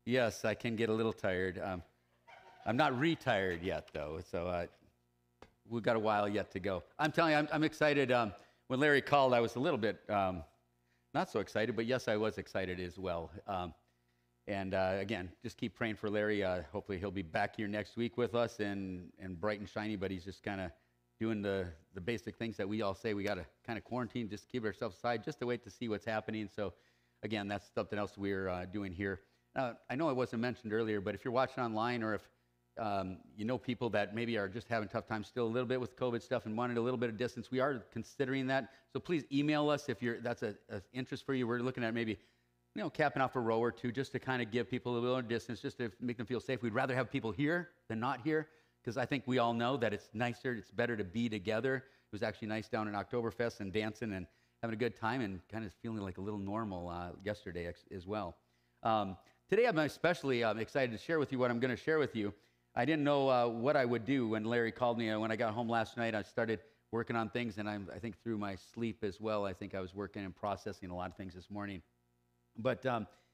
Yes, I can get a little tired. I'm not retired yet, though, so we've got a while yet to go. I'm telling you, I'm excited. When Larry called, I was a little bit not so excited, but yes, I was excited as well. And again, just keep praying for Larry. Hopefully, he'll be back here next week with us and bright and shiny, but he's just kind of doing the basic things that we all say. We got to kind of quarantine, just keep ourselves aside, just to wait to see what's happening. So, again, that's something else we're doing here. I know it wasn't mentioned earlier, but if you're watching online or if you know people that maybe are just having a tough time still a little bit with COVID stuff and wanted a little bit of distance, we are considering that. So please email us if that's an interest for you. We're looking at maybe capping off a row or two just to kind of give people a little more distance, just to make them feel safe. We'd rather have people here than not here because I think we all know that it's nicer, it's better to be together. It was actually nice down in Oktoberfest and dancing and having a good time and kind of feeling like a little normal yesterday as well. Today I'm especially excited to share with you what I'm going to share with you. I didn't know what I would do when Larry called me. When I got home last night, I started working on things, and I think through my sleep as well, I think I was working and processing a lot of things this morning. But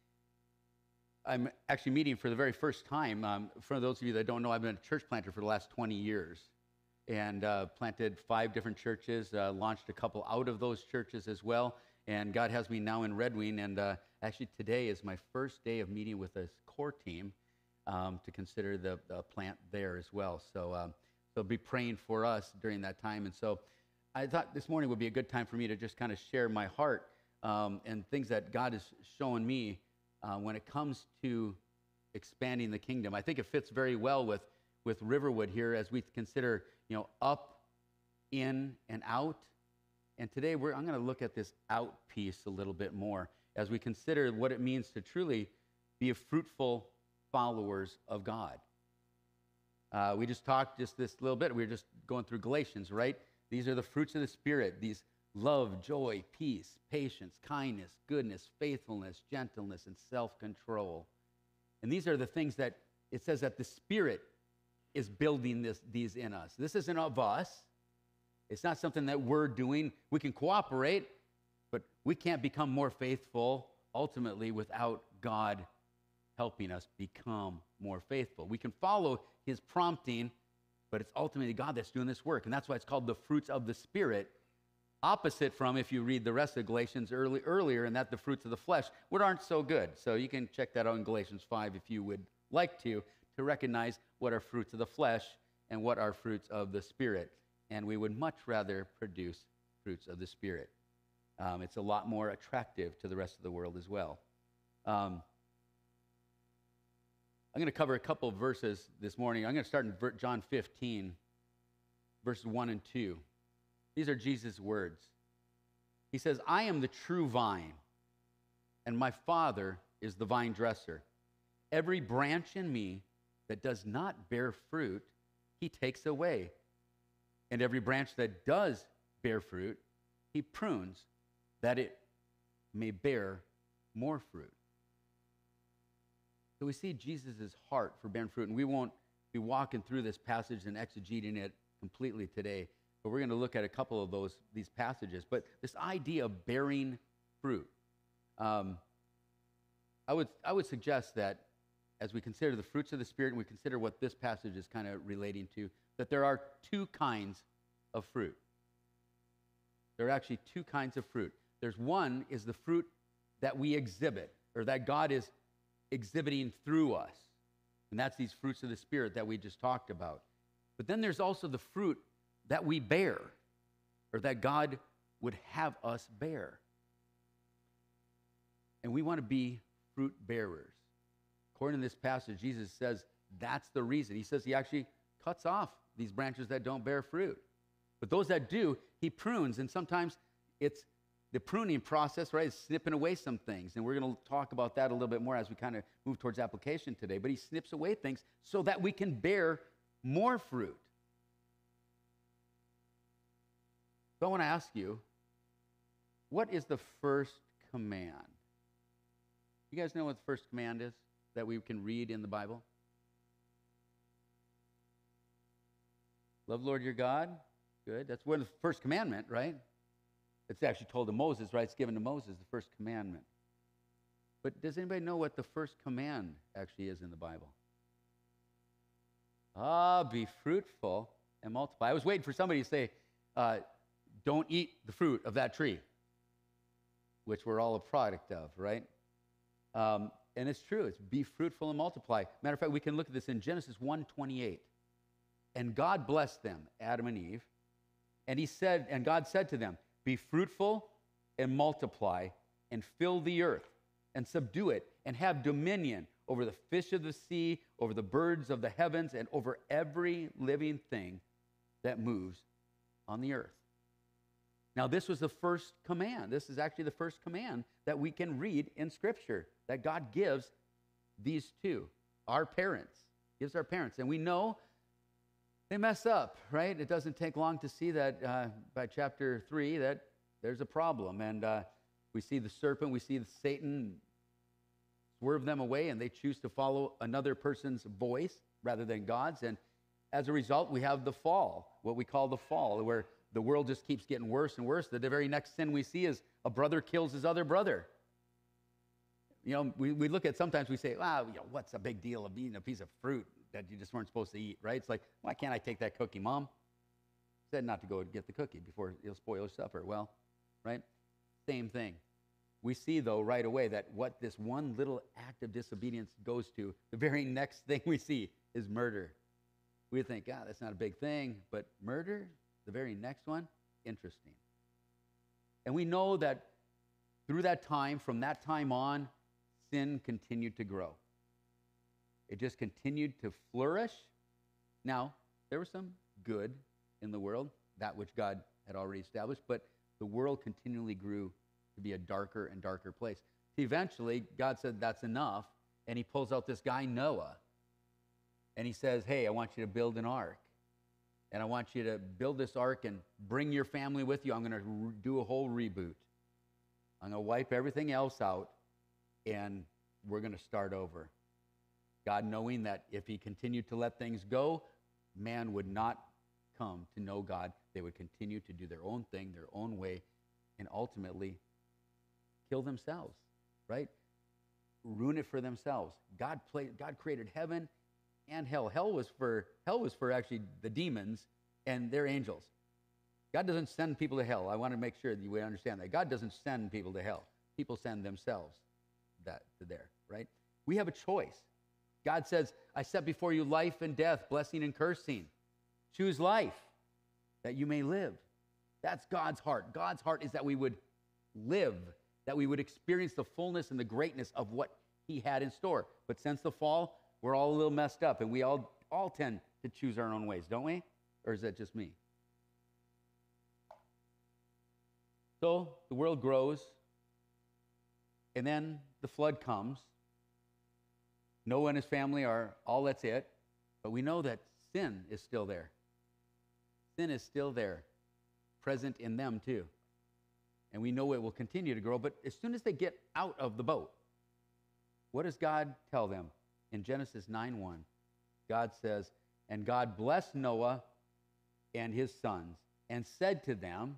I'm actually meeting for the very first time. For those of you that don't know, I've been a church planter for the last 20 years and planted 5 different churches, launched a couple out of those churches as well. And God has me now in Red Wing, and actually today is my first day of meeting with this core team to consider the plant there as well. So be praying for us during that time. And so I thought this morning would be a good time for me to just kind of share my heart and things that God is showing me when it comes to expanding the kingdom. I think it fits very well with Riverwood here as we consider, up, in, and out. And today I'm going to look at this out piece a little bit more as we consider what it means to truly be a fruitful followers of God. We just talked just this little bit. We were just going through Galatians, right? These are the fruits of the Spirit. These love, joy, peace, patience, kindness, goodness, faithfulness, gentleness, and self-control. And these are the things that it says that the Spirit is building these in us. This isn't of us. It's not something that we're doing. We can cooperate, but we can't become more faithful ultimately without God helping us become more faithful. We can follow his prompting, but it's ultimately God that's doing this work. And that's why it's called the fruits of the Spirit, opposite from if you read the rest of Galatians earlier, and that the fruits of the flesh, which aren't so good. So you can check that out in Galatians 5 if you would like to recognize what are fruits of the flesh and what are fruits of the Spirit. And we would much rather produce fruits of the Spirit. It's a lot more attractive to the rest of the world as well. I'm going to cover a couple of verses this morning. I'm going to start in John 15, verses 1 and 2. These are Jesus' words. He says, I am the true vine, and my Father is the vine dresser. Every branch in me that does not bear fruit, he takes away. And every branch that does bear fruit, he prunes, that it may bear more fruit. So we see Jesus' heart for bearing fruit, and we won't be walking through this passage and exegeting it completely today, but we're going to look at a couple of these passages. But this idea of bearing fruit, I would suggest that as we consider the fruits of the Spirit and we consider what this passage is kind of relating to, that there are 2 kinds of fruit. There are actually 2 kinds of fruit. There's one is the fruit that we exhibit, or that God is exhibiting through us. And that's these fruits of the Spirit that we just talked about. But then there's also the fruit that we bear, or that God would have us bear. And we want to be fruit bearers. According to this passage, Jesus says that's the reason. He says he actually cuts off these branches that don't bear fruit. But those that do, he prunes. And sometimes it's the pruning process, right, is snipping away some things. And we're going to talk about that a little bit more as we kind of move towards application today. But he snips away things so that we can bear more fruit. So I want to ask you, what is the first command? You guys know what the first command is that we can read in the Bible? Love Lord your God. Good. That's one of the first commandment, right? It's actually told to Moses, right? It's given to Moses, the first commandment. But does anybody know what the first command actually is in the Bible? Be fruitful and multiply. I was waiting for somebody to say, don't eat the fruit of that tree, which we're all a product of, right? And it's true. It's be fruitful and multiply. Matter of fact, we can look at this in Genesis 1:28. And God blessed them, Adam and Eve. And God said to them, be fruitful and multiply and fill the earth and subdue it and have dominion over the fish of the sea, over the birds of the heavens, and over every living thing that moves on the earth. Now, this was the first command. This is actually the first command that we can read in Scripture that God gives these two, our parents, gives our parents. And we know they mess up, right? It doesn't take long to see that by chapter 3 that there's a problem. And we see the serpent, we see Satan swerve them away, and they choose to follow another person's voice rather than God's. And as a result, we have the fall, what we call the fall, where the world just keeps getting worse and worse. The very next sin we see is a brother kills his other brother. You know, we look at, sometimes we say, wow, you know, what's a big deal of eating a piece of fruit that you just weren't supposed to eat, right? It's like, why can't I take that cookie, Mom? Said not to go and get the cookie before you'll spoil your supper. Well, right? Same thing. We see, though, right away that what this one little act of disobedience goes to, the very next thing we see is murder. We think, that's not a big thing, but murder, the very next one, interesting. And we know that through that time, from that time on, sin continued to grow. It just continued to flourish. Now, there was some good in the world, that which God had already established, but the world continually grew to be a darker and darker place. Eventually, God said, that's enough, and he pulls out this guy, Noah, and he says, hey, I want you to build an ark, and I want you to build this ark and bring your family with you. I'm going to do a whole reboot. I'm going to wipe everything else out, and we're going to start over. God, knowing that if he continued to let things go, man would not come to know God. They would continue to do their own thing, their own way, and ultimately kill themselves, right? Ruin it for themselves. God created heaven and hell. Hell was for actually the demons and their angels. God doesn't send people to hell. I want to make sure that you understand that. God doesn't send people to hell. People send themselves to there, right? We have a choice. God says, I set before you life and death, blessing and cursing. Choose life that you may live. That's God's heart. God's heart is that we would live, that we would experience the fullness and the greatness of what he had in store. But since the fall, we're all a little messed up, and we all tend to choose our own ways, don't we? Or is that just me? So the world grows, and then the flood comes. Noah and his family are all that's it, but we know that sin is still there. Sin is still there, present in them too. And we know it will continue to grow, but as soon as they get out of the boat, what does God tell them? In Genesis 9:1, God says, and God blessed Noah and his sons and said to them,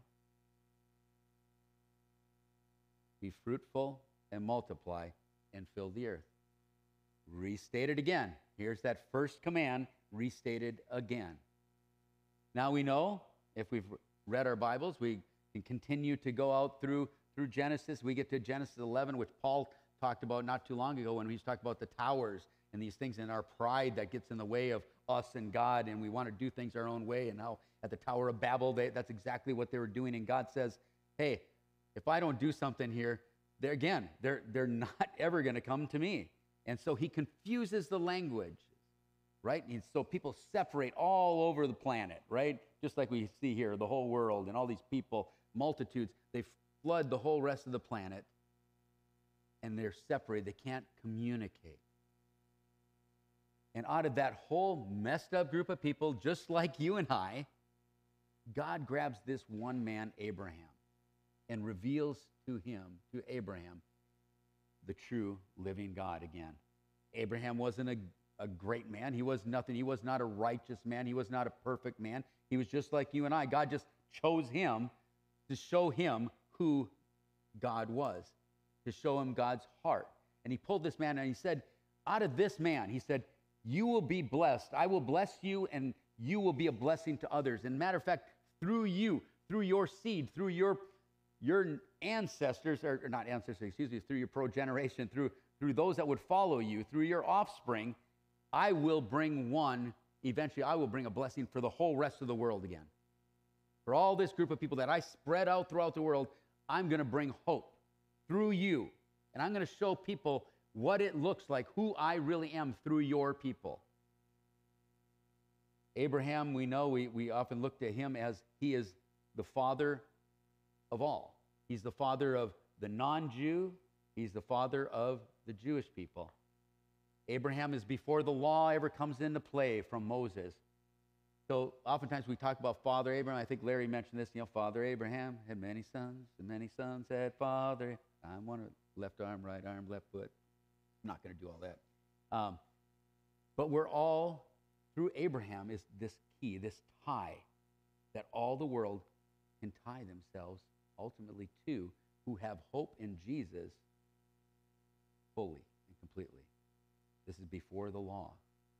be fruitful and multiply and fill the earth. Restated again. Here's that first command restated again. Now we know, if we've read our Bibles, we can continue to go out through Genesis. We get to Genesis 11, which Paul talked about not too long ago when he was talking about the towers and these things and our pride that gets in the way of us and God, and we want to do things our own way. And now at the Tower of Babel, that's exactly what they were doing. And God says, hey, if I don't do something here, they're not ever going to come to me. And so he confuses the language, right? And so people separate all over the planet, right? Just like we see here, the whole world and all these people, multitudes, they flood the whole rest of the planet, and they're separated. They can't communicate. And out of that whole messed up group of people, just like you and I, God grabs this one man, Abraham, and reveals to Abraham, the true living God again. Abraham wasn't a great man. He was nothing. He was not a righteous man. He was not a perfect man. He was just like you and I. God just chose him to show him who God was, to show him God's heart. And he pulled this man and he said, out of this man, he said, you will be blessed. I will bless you and you will be a blessing to others. And matter of fact, through you, through your seed, through your ancestors, or not ancestors, excuse me, through your progeneration, through those that would follow you, through your offspring, I will bring one, eventually I will bring a blessing for the whole rest of the world again. For all this group of people that I spread out throughout the world, I'm going to bring hope through you. And I'm going to show people what it looks like, who I really am through your people. Abraham, we know, we often look to him as he is the father of all. He's the father of the non-Jew. He's the father of the Jewish people. Abraham is before the law ever comes into play from Moses. So oftentimes we talk about Father Abraham. I think Larry mentioned this, Father Abraham had many sons, and many sons had father. I'm one of left arm, right arm, left foot. I'm not going to do all that. But we're all, through Abraham, is this key, this tie that all the world can tie themselves ultimately to, who have hope in Jesus fully and completely. This is before the law.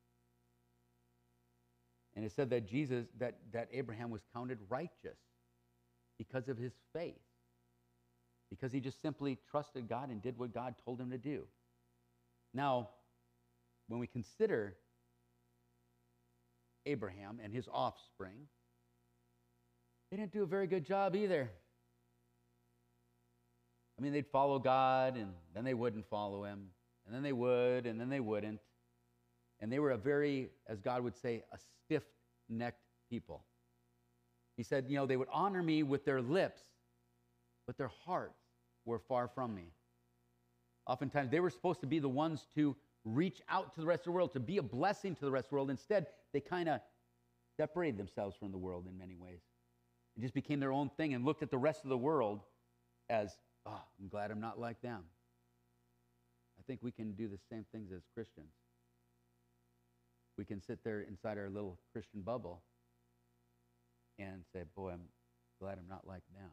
And it said that that Abraham was counted righteous because of his faith, because he just simply trusted God and did what God told him to do. Now, when we consider Abraham and his offspring, they didn't do a very good job either. I mean, they'd follow God, and then they wouldn't follow him, and then they would, and then they wouldn't. And they were a very, as God would say, a stiff-necked people. He said, they would honor me with their lips, but their hearts were far from me. Oftentimes, they were supposed to be the ones to reach out to the rest of the world, to be a blessing to the rest of the world. Instead, they kind of separated themselves from the world in many ways. It just became their own thing and looked at the rest of the world as, I'm glad I'm not like them. I think we can do the same things as Christians. We can sit there inside our little Christian bubble and say, boy, I'm glad I'm not like them.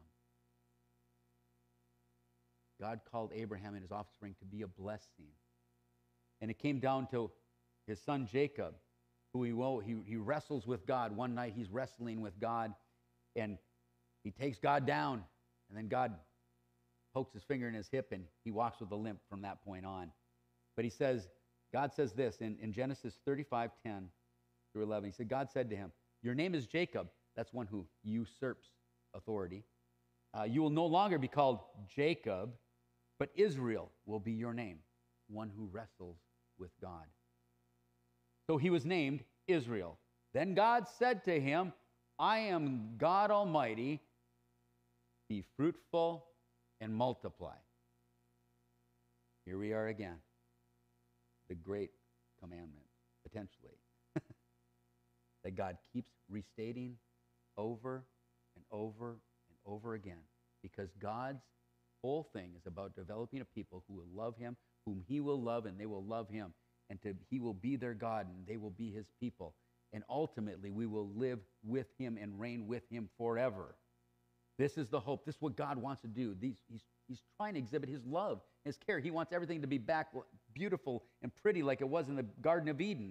God called Abraham and his offspring to be a blessing. And it came down to his son Jacob, who he wrestles with God. One night he's wrestling with God, and he takes God down, and then God pokes his finger in his hip, and he walks with a limp from that point on. But God says this in Genesis 35:10 through 11. He said, God said to him, your name is Jacob. That's one who usurps authority. You will no longer be called Jacob, but Israel will be your name, one who wrestles with God. So he was named Israel. Then God said to him, I am God Almighty. Be fruitful and multiply. Here we are again. The great commandment, potentially, that God keeps restating over and over and over again, because God's whole thing is about developing a people who will love him, whom he will love, and they will love him, and he will be their God, and they will be his people. And ultimately, we will live with him and reign with him forever. This is the hope. This is what God wants to do. He's trying to exhibit his love, his care. He wants everything to be back beautiful and pretty like it was in the Garden of Eden.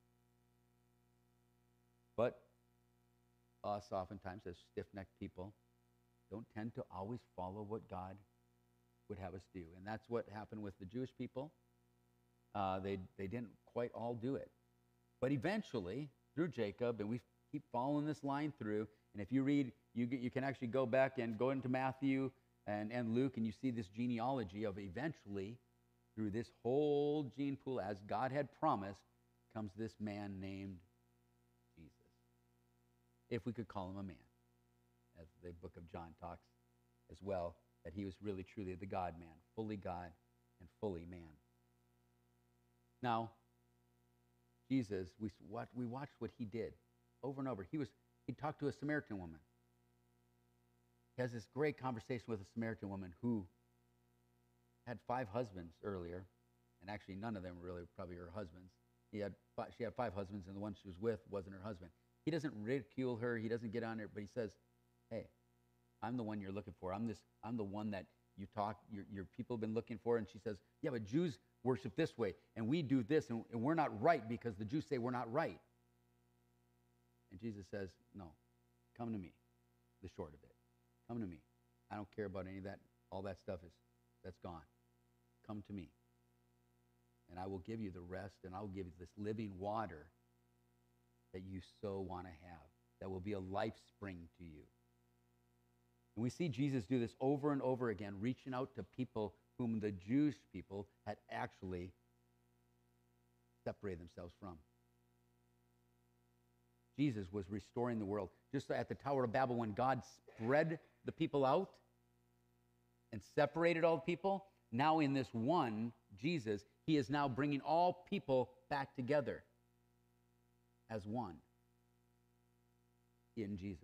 But us, oftentimes, as stiff-necked people, don't tend to always follow what God would have us do. And that's what happened with the Jewish people. They didn't quite all do it. But eventually, through Jacob, and we keep following this line through, and if you read, you can actually go back and go into Matthew and Luke, and you see this genealogy of eventually, through this whole gene pool, as God had promised, comes this man named Jesus. If we could call him a man, as the book of John talks as well, that he was really truly the God-man, fully God and fully man. Now, Jesus, we watched what he did over and over. He talked to a Samaritan woman. He has this great conversation with a Samaritan woman who had 5 husbands earlier, and actually none of them were really probably her husbands. She had 5 husbands, and the one she was with wasn't her husband. He doesn't ridicule her. He doesn't get on her, but he says, hey, I'm the one you're looking for. I'm the one that you talk, your people have been looking for. And she says, yeah, but Jews worship this way, and we do this, and we're not right because the Jews say we're not right. And Jesus says, no, come to me, the short of it. Come to me. I don't care about any of that. All that stuff that's gone. Come to me. And I will give you the rest, and I will give you this living water that you so want to have, that will be a life spring to you. And we see Jesus do this over and over again, reaching out to people whom the Jewish people had actually separated themselves from. Jesus was restoring the world. Just at the Tower of Babel, when God spread the people out and separated all the people, now in this one, Jesus, he is now bringing all people back together as one in Jesus.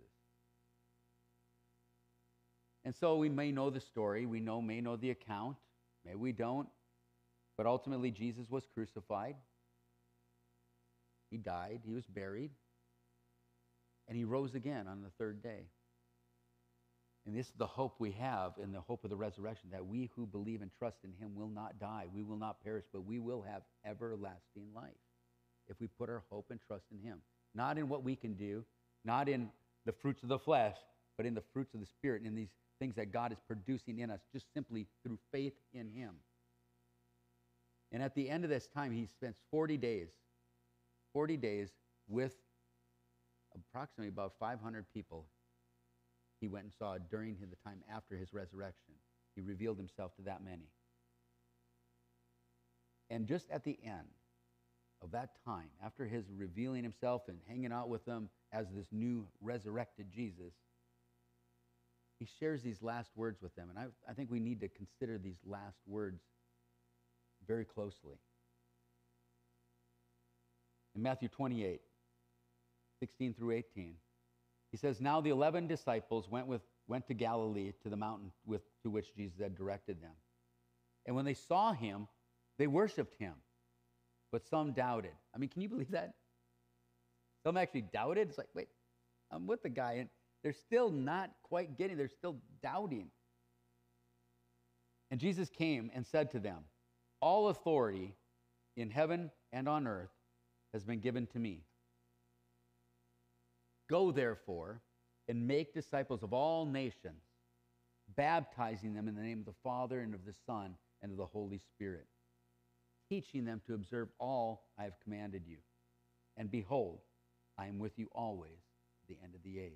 And so we may know the story, may know the account, maybe we don't, but ultimately Jesus was crucified. He died, he was buried, and he rose again on the third day. And this is the hope we have in the hope of the resurrection, that we who believe and trust in him will not die. We will not perish, but we will have everlasting life if we put our hope and trust in him. Not in what we can do, not in the fruits of the flesh, but in the fruits of the Spirit, in these things that God is producing in us, just simply through faith in him. And at the end of this time, he spends 40 days with approximately about 500 people he went and saw during the time after his resurrection. He revealed himself to that many. And just at the end of that time, after his revealing himself and hanging out with them as this new resurrected Jesus, he shares these last words with them. And I think we need to consider these last words very closely. In Matthew 28, 16 through 18, he says, now the 11 disciples went to Galilee, to the mountain to which Jesus had directed them. And when they saw him, they worshiped him, but some doubted. I mean, can you believe that? Some actually doubted. It's like, wait, I'm with the guy, and they're still not quite getting, they're still doubting. And Jesus came and said to them, all authority in heaven and on earth has been given to me. Go, therefore, and make disciples of all nations, baptizing them in the name of the Father and of the Son and of the Holy Spirit, teaching them to observe all I have commanded you. And behold, I am with you always to the end of the age.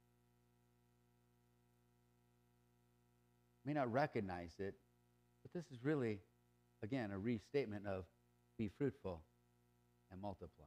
You may not recognize it, but this is really, again, a restatement of be fruitful and multiply.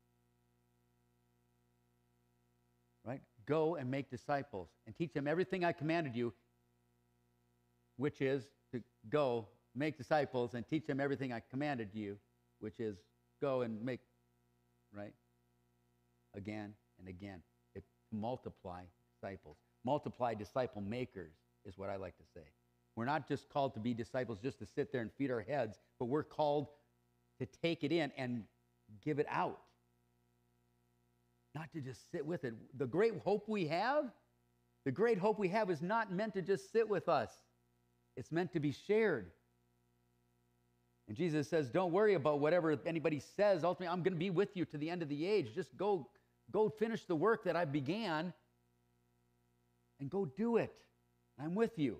Right? Go and make disciples and teach them everything I commanded you, which is to go, make disciples, and teach them everything I commanded you, which is go and make, right? Again and again. To multiply disciples. Multiply disciple makers is what I like to say. We're not just called to be disciples just to sit there and feed our heads, but we're called to take it in and give it out. Not to just sit with it. The great hope we have is not meant to just sit with us. It's meant to be shared. And Jesus says, don't worry about whatever anybody says. Ultimately, I'm going to be with you to the end of the age. Just go finish the work that I began and go do it. I'm with you.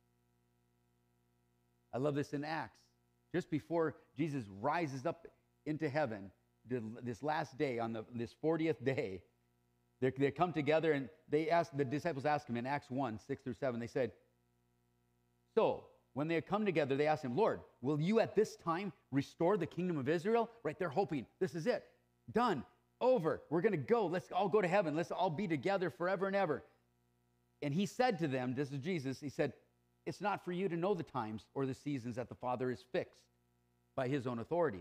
I love this in Acts. Just before Jesus rises up into heaven, this last day, on this 40th day, they come together and the disciples ask him in Acts 1, 6 through 7, they said, so when they had come together, they asked him, Lord, will you at this time restore the kingdom of Israel? Right, they're hoping, this is it, done, over, we're going to go, let's all go to heaven, let's all be together forever and ever. And he said to them, this is Jesus, he said, it's not for you to know the times or the seasons that the Father is fixed by his own authority.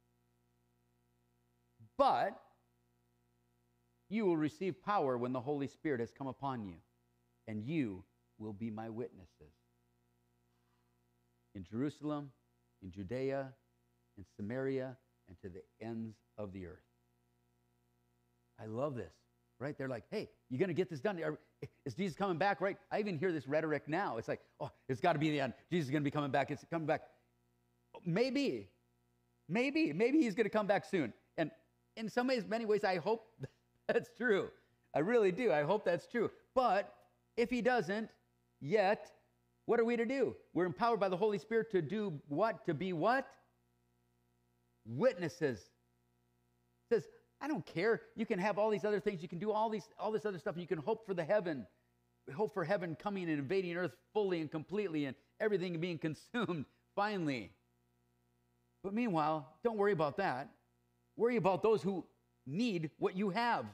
But you will receive power when the Holy Spirit has come upon you, and you will be my witnesses in Jerusalem, in Judea, in Samaria, and to the ends of the earth. I love this. right? They're like, hey, you going to get this done? Is Jesus coming back, right? I even hear this rhetoric now. It's like, oh, it's got to be the end. Jesus is going to be coming back. It's coming back. Maybe he's going to come back soon. And in some ways, many ways, I hope that's true. I really do. I hope that's true. But if he doesn't yet, what are we to do? We're empowered by the Holy Spirit to do what? To be what? Witnesses. It says, I don't care. You can have all these other things. You can do all this other stuff. And you can hope for the heaven. Hope for heaven coming and invading earth fully and completely and everything being consumed finally. But meanwhile, don't worry about that. Worry about those who need what you have.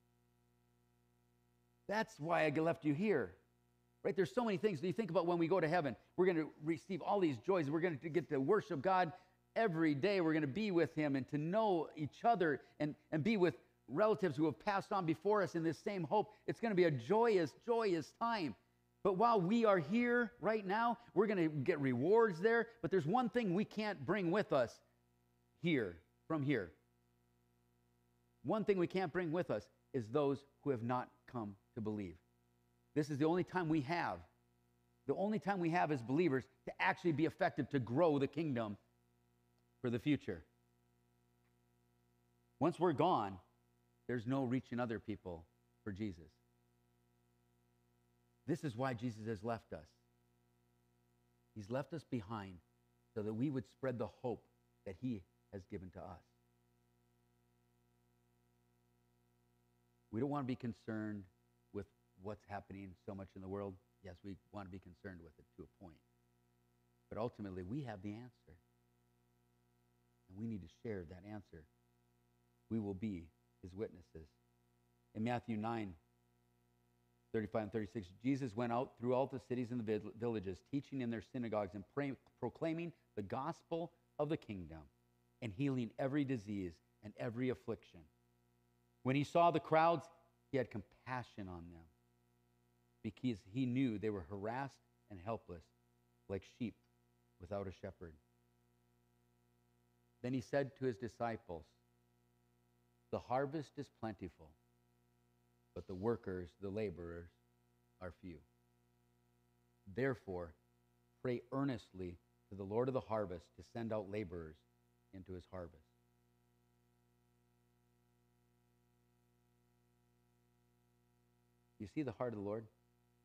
That's why I left you here. Right? There's so many things. Do you think about when we go to heaven? We're going to receive all these joys. We're going to get to worship God every day. We're going to be with him and to know each other and be with relatives who have passed on before us in this same hope. It's going to be a joyous, joyous time. But while we are here right now, we're going to get rewards there. But there's one thing we can't bring with us here, from here. One thing we can't bring with us is those who have not come to believe. This is the only time we have as believers to actually be effective to grow the kingdom for the future. Once we're gone, there's no reaching other people for Jesus. This is why Jesus has left us. He's left us behind so that we would spread the hope that he has given to us. We don't want to be concerned with what's happening so much in the world. Yes, we want to be concerned with it to a point. But ultimately, we have the answer. And we need to share that answer. We will be his witnesses. In Matthew 9, 35 and 36, Jesus went out through all the cities and the villages, teaching in their synagogues and proclaiming the gospel of the kingdom and healing every disease and every affliction. When he saw the crowds, he had compassion on them because he knew they were harassed and helpless like sheep without a shepherd. Then he said to his disciples, "The harvest is plentiful, but the workers, the laborers, are few. Therefore, pray earnestly to the Lord of the harvest to send out laborers into his harvest." You see the heart of the Lord?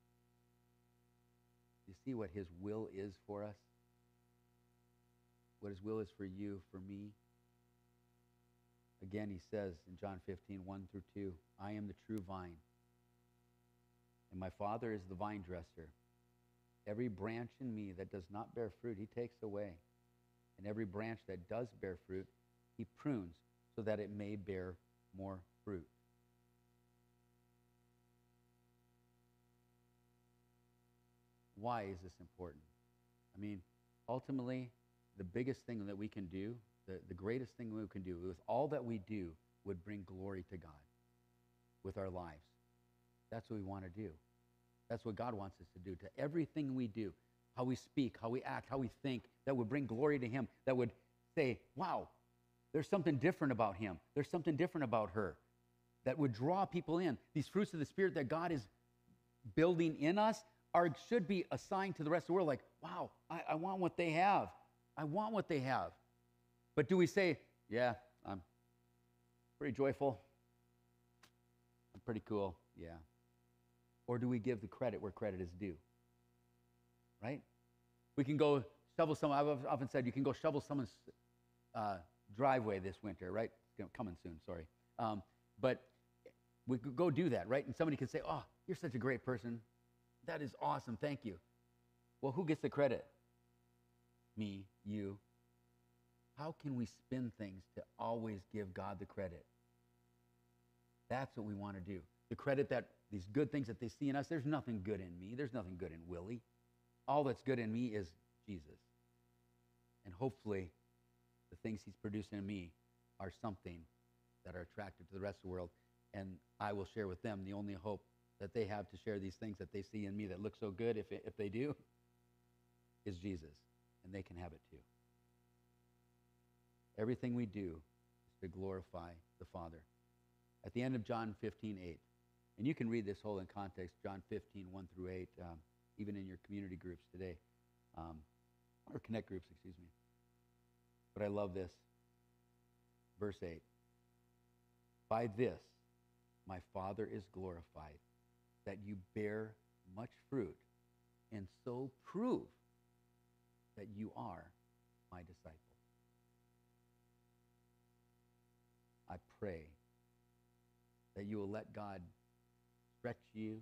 You see what his will is for us? What his will is for you, for me? Again, he says in John 15, 1 through 2, "I am the true vine, and my Father is the vine dresser. Every branch in me that does not bear fruit, he takes away. And every branch that does bear fruit, he prunes so that it may bear more fruit." Why is this important? I mean, ultimately, the biggest thing that we can do, the greatest thing we can do with all that we do would bring glory to God with our lives. That's what we want to do. That's what God wants us to do. To everything we do, how we speak, how we act, how we think, that would bring glory to him, that would say, wow, there's something different about him. There's something different about her. That would draw people in. These fruits of the Spirit that God is building in us should be a sign to the rest of the world, like, wow, I want what they have. I want what they have. But do we say, yeah, I'm pretty joyful. I'm pretty cool. Yeah. Or do we give the credit where credit is due? Right? We can go shovel someone. I've often said you can go shovel someone's driveway this winter, right? It's coming soon, sorry. But we could go do that, right? And somebody can say, "Oh, you're such a great person. That is awesome. Thank you." Well, who gets the credit? Me, you. How can we spin things to always give God the credit? That's what we want to do. The credit that these good things that they see in us, there's nothing good in me. There's nothing good in Willie. All that's good in me is Jesus. And hopefully, the things he's producing in me are something that are attractive to the rest of the world. And I will share with them the only hope that they have to share these things that they see in me that look so good, if they do, is Jesus. And they can have it too. Everything we do is to glorify the Father. At the end of John 15:8, And you can read this whole in context, John 15, 1 through 8, even in your community groups today, or connect groups, excuse me. But I love this. Verse 8. By this, my Father is glorified, that you bear much fruit, and so prove that you are my disciple. I pray that you will let God stretch you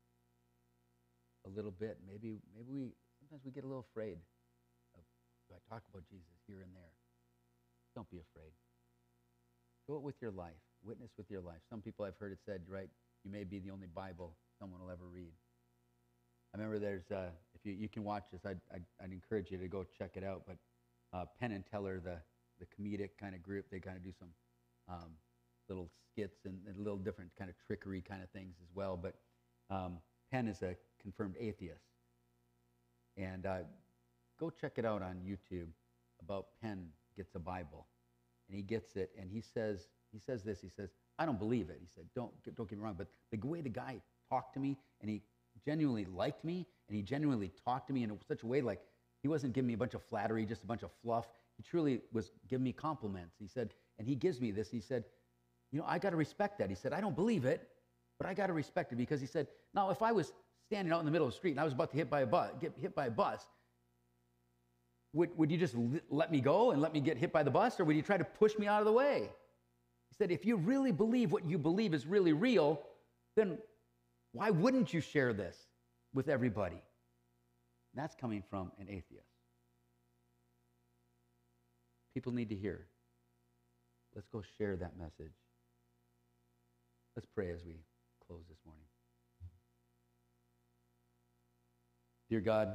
a little bit. Maybe sometimes we get a little afraid of, do I talk about Jesus here and there? Don't be afraid. Go it with your life. Witness with your life. Some people I've heard it said, right, you may be the only Bible someone will ever read. I remember there's, if you can watch this, I'd encourage you to go check it out, but Penn and Teller, the comedic kind of group, they kind of do some little skits and little different kind of trickery kind of things as well, but Penn is a confirmed atheist. And go check it out on YouTube about Penn gets a Bible. And he gets it, and he says this, he says, I don't believe it. He said, don't get me wrong, but the way the guy talked to me, and he genuinely liked me, and he genuinely talked to me in such a way, like he wasn't giving me a bunch of flattery, just a bunch of fluff. He truly was giving me compliments. He said, and he gives me this, he said, you know, I got to respect that. He said, I don't believe it, but I got to respect it, because he said, now if I was standing out in the middle of the street and I was about to get hit by a bus, would you just let me go and let me get hit by the bus, or would you try to push me out of the way? He said, if you really believe what you believe is really real, then why wouldn't you share this with everybody? And that's coming from an atheist. People need to hear. Let's go share that message. Let's pray as we close this morning. Dear God,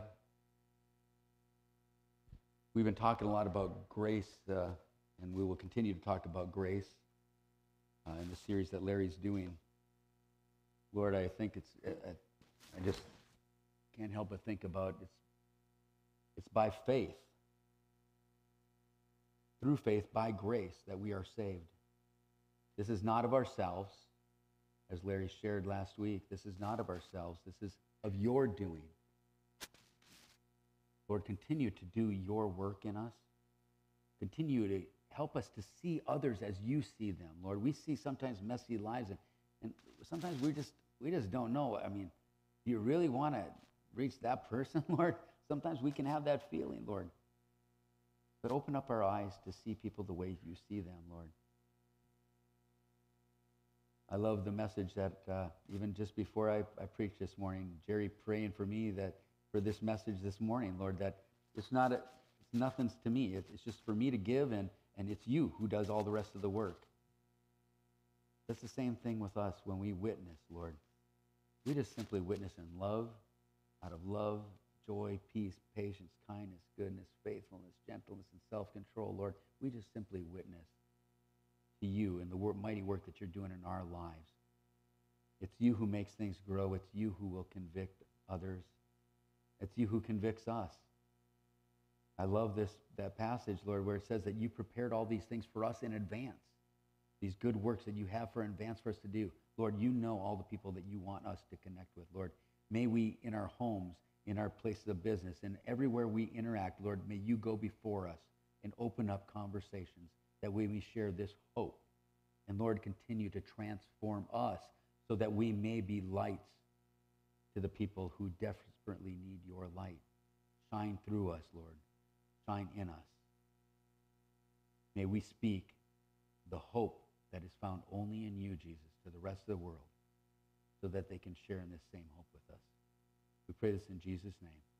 we've been talking a lot about grace, and we will continue to talk about grace in the series that Larry's doing. Lord, I think I just can't help but think about it's by faith, through faith, by grace, that we are saved. This is not of ourselves, as Larry shared last week. This is not of ourselves. This is of your doing. Lord, continue to do your work in us. Continue to help us to see others as you see them. Lord, we see sometimes messy lives, and sometimes we just don't know. I mean, do you really want to reach that person, Lord? Sometimes we can have that feeling, Lord. But open up our eyes to see people the way you see them, Lord. I love the message that even just before I preached this morning, Jerry praying for me that for this message this morning, Lord, that it's nothing to me. It's just for me to give, and it's you who does all the rest of the work. That's the same thing with us when we witness, Lord. We just simply witness in love, out of love, joy, peace, patience, kindness, goodness, faithfulness, gentleness, and self-control, Lord. We just simply witness to you and the mighty work that you're doing in our lives. It's you who makes things grow. It's you who will convict others. It's you who convicts us. I love that passage, Lord, where it says that you prepared all these things for us in advance. These good works that you have for advance for us to do. Lord, you know all the people that you want us to connect with, Lord. May we, in our homes, in our places of business, and everywhere we interact, Lord, may you go before us and open up conversations that we may share this hope. And Lord, continue to transform us so that we may be lights to the people who desperately need your light. Shine through us, Lord. Shine in us. May we speak the hope that is found only in you, Jesus, to the rest of the world, so that they can share in this same hope with us. We pray this in Jesus' name.